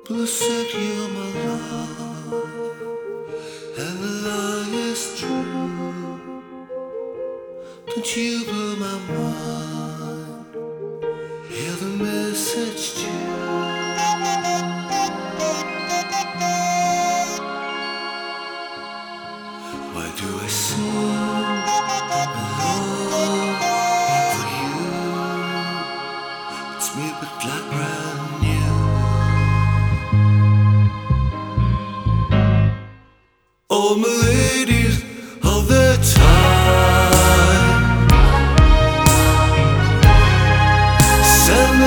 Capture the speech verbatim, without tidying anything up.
People said you're my love, and the lie is true. Don't you blow my mind? Hear the message too. Why do I sing alone for you? It's me, but like brand new. All my ladies of the time.